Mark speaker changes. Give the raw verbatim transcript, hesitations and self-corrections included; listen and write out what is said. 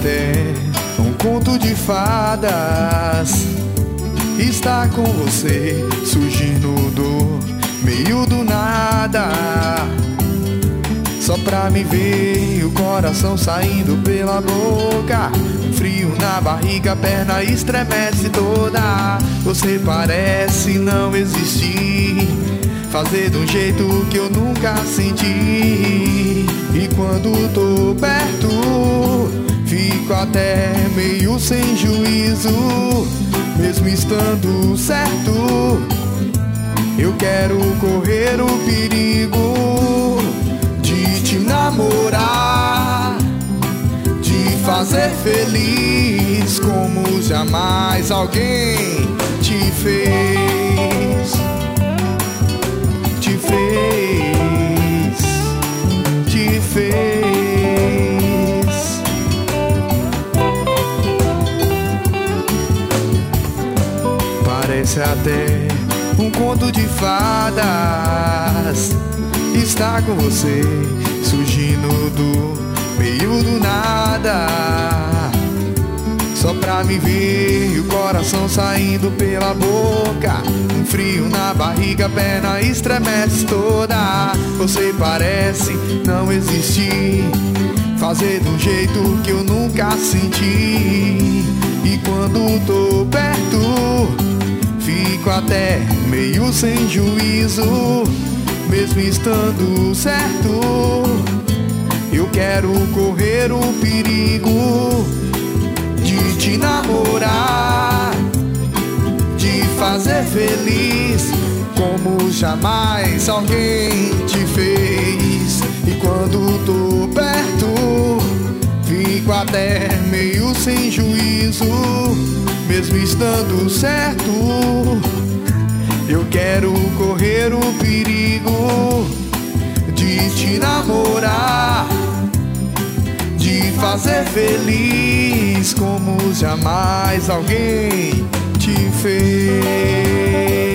Speaker 1: até um conto de fadas. Estar com você, surgindo do meio do nada, só pra me ver, o coração saindo pela boca, frio na barriga, a perna estremece toda. Você parece não existir, fazer de um jeito que eu nunca senti. E quando tô perto, fico até meio sem juízo. Mesmo estando certo, eu quero correr o perigo de te namorar, de fazer feliz como jamais alguém te fez. Te fez, te fez. Parece até um conto de fadas. Estar com você, surgindo do meio do nada, só pra me ver, o coração saindo pela boca, um frio na barriga, a perna estremece toda. Você parece não existir, fazer de um jeito que eu nunca senti. E quando tô perto, fico até meio sem juízo. Mesmo estando certo, eu quero correr o perigo de te namorar, de fazer feliz como jamais alguém te fez. E quando tô perto, fico até meio sem juízo. Mesmo estando certo, eu quero correr o perigo de te namorar, de fazer feliz como jamais alguém te fez.